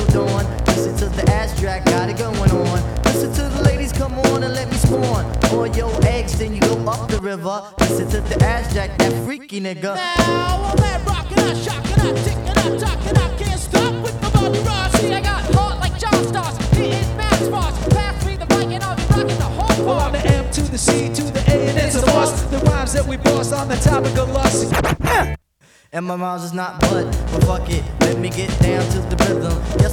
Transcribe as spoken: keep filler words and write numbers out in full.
dawn. Listen to the ass track, got it going on. Listen to the ladies, come on and let me spawn. All your eggs, then you go up the river. Listen to the ass jack, that freaky nigga. Now I'm mad rockin', I'm shockin', I'm tickin', I'm talkin', I can't stop with the Bobby Ross. See, I got heart like John Stars, hitting mad spots. Pass me the mic and I'll be rockin' the whole Well, I'm part. the M to the C to the A and it's a boss. The rhymes that we boss on the topic of lust. And my rhymes is not but, but fuck it, let me get down to the rhythm. Yes,